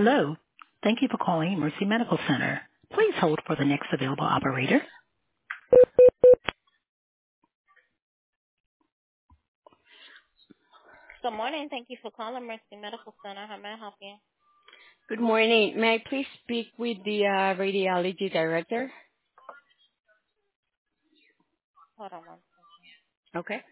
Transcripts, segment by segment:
Hello. Thank you for calling Mercy Medical Center. Please hold for the next available operator. Good morning. Thank you for calling Mercy Medical Center. How may I help you? Good morning. May I please speak with the radiology director? Hold on one. Okay.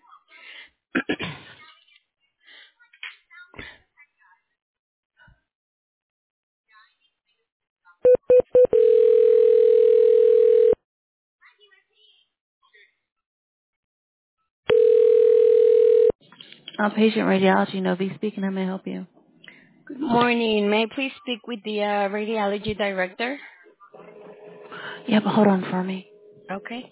Patient radiology, Novi speaking. How may I help you? Good morning. May I please speak with the radiology director? Yeah, but hold on for me. Okay.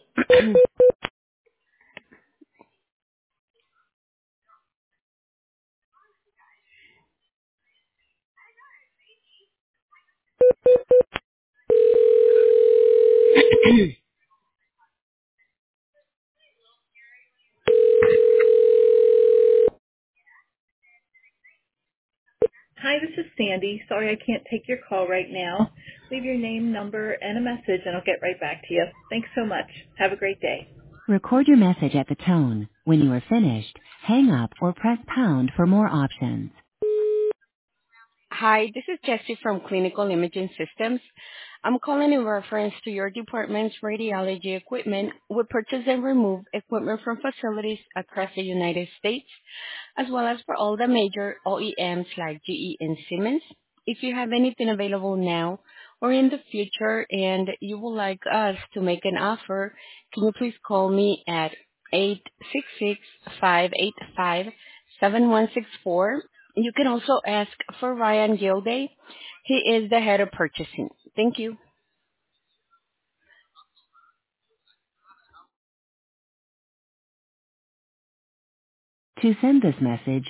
Hi, this is Sandy. Sorry I can't take your call right now. Leave your name, number, and a message, and I'll get right back to you. Thanks so much. Have a great day. Record your message at the tone. When you are finished, hang up or press pound for more options. Hi, this is Jessie from Clinical Imaging Systems. I'm calling in reference to your department's radiology equipment. We purchase and remove equipment from facilities across the United States, as well as for all the major OEMs like GE and Siemens. If you have anything available now or in the future and you would like us to make an offer, can you please call me at 866-585-7164. You can also ask for Ryan Gilday. He is the head of purchasing. Thank you. To send this message,